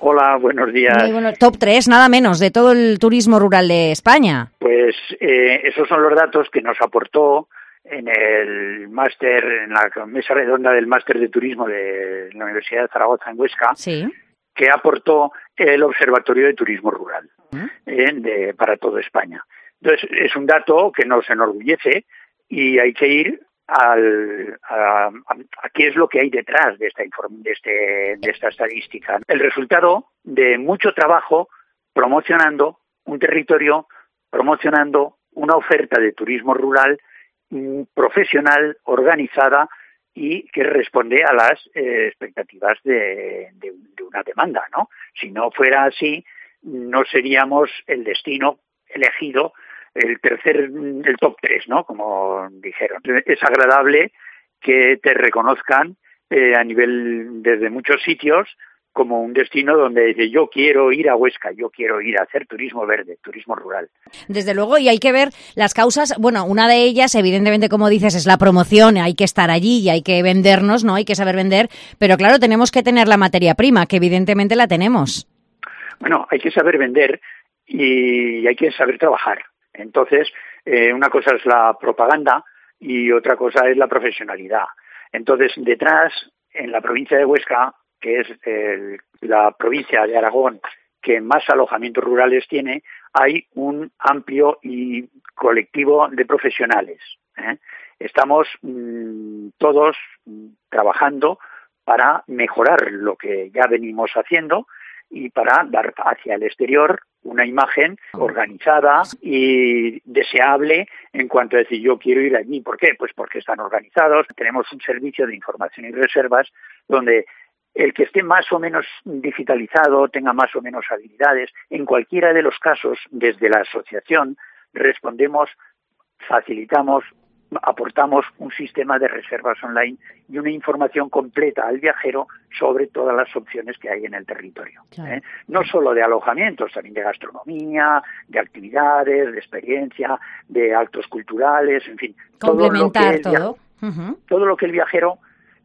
Hola, buenos días. Muy bueno. Top 3, nada menos, de todo el turismo rural de España. Pues esos son los datos que nos aportó en el máster, en la mesa redonda del máster de turismo de la Universidad de Zaragoza en Huesca, Sí. que aportó el Observatorio de Turismo Rural para toda España. Entonces, es un dato que nos enorgullece y hay que ir a qué es lo que hay detrás de esta estadística. El resultado de mucho trabajo promocionando un territorio, promocionando una oferta de turismo rural profesional, organizada y que responde a las expectativas de una demanda, ¿no? Si no fuera así, no seríamos el destino elegido, el top 3, ¿no? Como dijeron. Es agradable que te reconozcan a nivel desde muchos sitios como un destino donde dice yo quiero ir a Huesca, yo quiero ir a hacer turismo verde, turismo rural. Desde luego, y hay que ver las causas. Bueno, una de ellas, evidentemente, como dices, es la promoción. Hay que estar allí y hay que vendernos, ¿no? Hay que saber vender. Pero claro, tenemos que tener la materia prima, que evidentemente la tenemos. Bueno, hay que saber vender y hay que saber trabajar. Entonces, una cosa es la propaganda y otra cosa es la profesionalidad. Entonces, detrás, en la provincia de Huesca, que es la provincia de Aragón que más alojamientos rurales tiene, hay un amplio y colectivo de profesionales. Estamos todos trabajando para mejorar lo que ya venimos haciendo y para dar hacia el exterior una imagen organizada y deseable en cuanto a decir yo quiero ir allí. ¿Por qué? Pues porque están organizados. Tenemos un servicio de información y reservas donde el que esté más o menos digitalizado, tenga más o menos habilidades, en cualquiera de los casos, desde la asociación, respondemos, facilitamos, aportamos un sistema de reservas online y una información completa al viajero sobre todas las opciones que hay en el territorio. Claro. No solo de alojamientos, también de gastronomía, de actividades, de experiencia, de actos culturales, en fin. Complementar todo lo que el viajero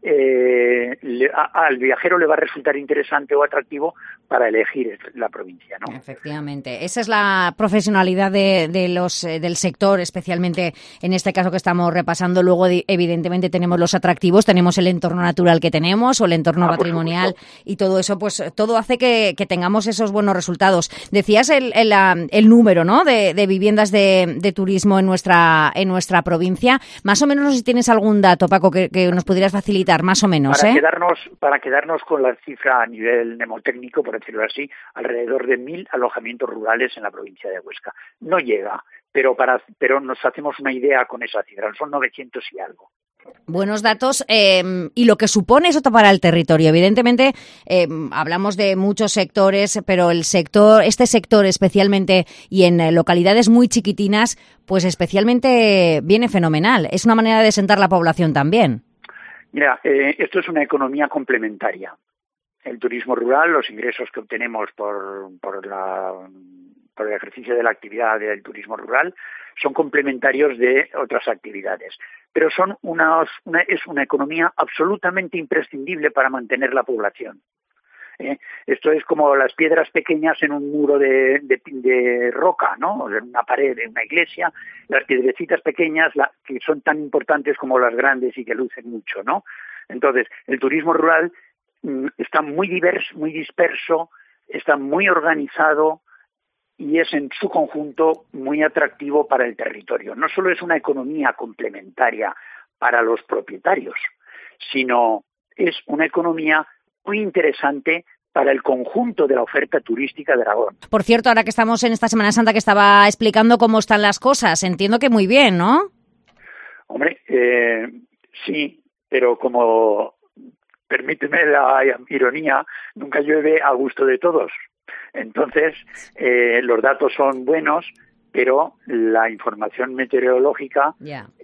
al viajero le va a resultar interesante o atractivo para elegir la provincia, ¿no? Efectivamente. Esa es la profesionalidad del sector, especialmente en este caso que estamos repasando. Luego, evidentemente, tenemos los atractivos, tenemos el entorno natural que tenemos o el entorno patrimonial y todo eso, pues todo hace que tengamos esos buenos resultados. Decías el número, ¿no? de viviendas de turismo en nuestra provincia. Más o menos, no sé si tienes algún dato, Paco, que nos pudieras facilitar, más o menos. Para quedarnos con la cifra a nivel mnemotécnico, por decirlo así, alrededor de 1.000 alojamientos rurales en la provincia de Huesca. No llega, pero nos hacemos una idea con esa cifra, son 900 y algo. Buenos datos y lo que supone eso para el territorio. Evidentemente, hablamos de muchos sectores, pero este sector especialmente y en localidades muy chiquitinas, pues especialmente viene fenomenal. Es una manera de sentar la población también. Mira, esto es una economía complementaria. El turismo rural, los ingresos que obtenemos por el ejercicio de la actividad del turismo rural son complementarios de otras actividades, pero es una economía absolutamente imprescindible para mantener la población. Esto es como las piedras pequeñas en un muro de roca, ¿no? En una pared de una iglesia, las piedrecitas pequeñas que son tan importantes como las grandes y que lucen mucho, ¿no? Entonces, el turismo rural está muy diverso, muy disperso, está muy organizado y es en su conjunto muy atractivo para el territorio. No solo es una economía complementaria para los propietarios, sino es una economía muy interesante para el conjunto de la oferta turística de Aragón. Por cierto, ahora que estamos en esta Semana Santa que estaba explicando cómo están las cosas, entiendo que muy bien, ¿no? Hombre, sí, pero como permíteme la ironía, nunca llueve a gusto de todos. Entonces, los datos son buenos, pero la información meteorológica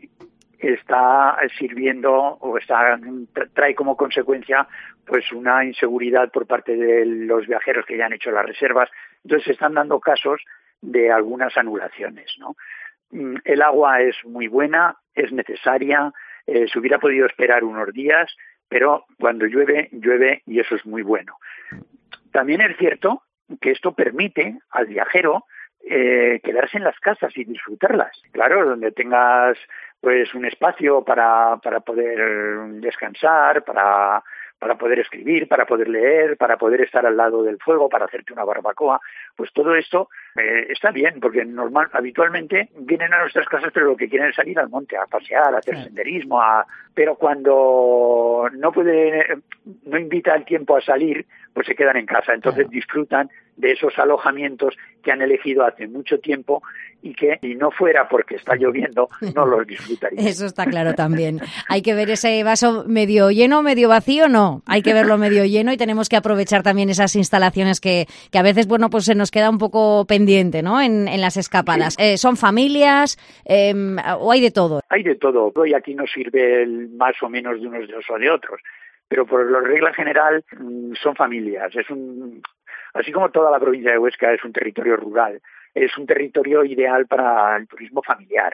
está sirviendo o trae como consecuencia pues una inseguridad por parte de los viajeros que ya han hecho las reservas. Entonces se están dando casos de algunas anulaciones, ¿no? El agua es muy buena, es necesaria, se hubiera podido esperar unos días, pero cuando llueve, llueve y eso es muy bueno. También es cierto que esto permite al viajero quedarse en las casas y disfrutarlas. Claro, donde tengas pues un espacio para poder descansar, para poder escribir, para poder leer, para poder estar al lado del fuego, para hacerte una barbacoa, pues todo esto está bien, porque habitualmente vienen a nuestras casas, pero lo que quieren es salir al monte, a pasear, a hacer senderismo, pero cuando no invita el tiempo a salir, pues se quedan en casa, entonces disfrutan de esos alojamientos que han elegido hace mucho tiempo y que si no fuera porque está lloviendo, no los disfrutarían. Eso está claro también. Hay que ver ese vaso medio lleno, medio vacío, no. Hay que verlo medio lleno y tenemos que aprovechar también esas instalaciones que a veces, bueno, pues se nos queda un poco pendiente, ¿no? En las escapadas. Sí. ¿Son familias o hay de todo? Hay de todo. Hoy aquí no sirve más o menos de unos o de otros, pero por la regla general son familias. Así como toda la provincia de Huesca es un territorio rural, es un territorio ideal para el turismo familiar,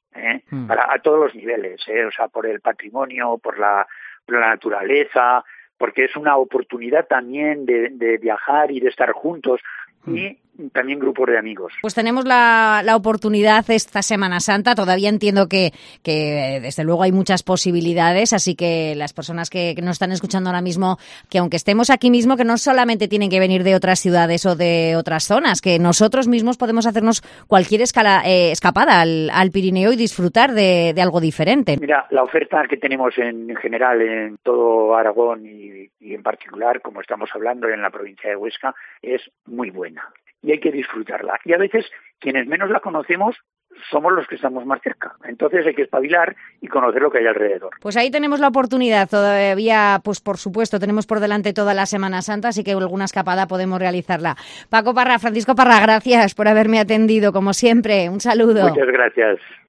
a todos los niveles, o sea, por el patrimonio, por la naturaleza, porque es una oportunidad también de viajar y de estar juntos y también grupos de amigos. Pues tenemos la oportunidad esta Semana Santa. Todavía entiendo que desde luego hay muchas posibilidades, así que las personas que nos están escuchando ahora mismo, que aunque estemos aquí mismo, que no solamente tienen que venir de otras ciudades o de otras zonas, que nosotros mismos podemos hacernos cualquier escapada al Pirineo y disfrutar de algo diferente. Mira, la oferta que tenemos en general en todo Aragón y en particular, como estamos hablando en la provincia de Huesca, es muy buena. Y hay que disfrutarla. Y a veces, quienes menos la conocemos, somos los que estamos más cerca. Entonces hay que espabilar y conocer lo que hay alrededor. Pues ahí tenemos la oportunidad. Todavía, pues por supuesto, tenemos por delante toda la Semana Santa, así que alguna escapada podemos realizarla. Paco Parra, Francisco Parra, gracias por haberme atendido, como siempre. Un saludo. Muchas gracias.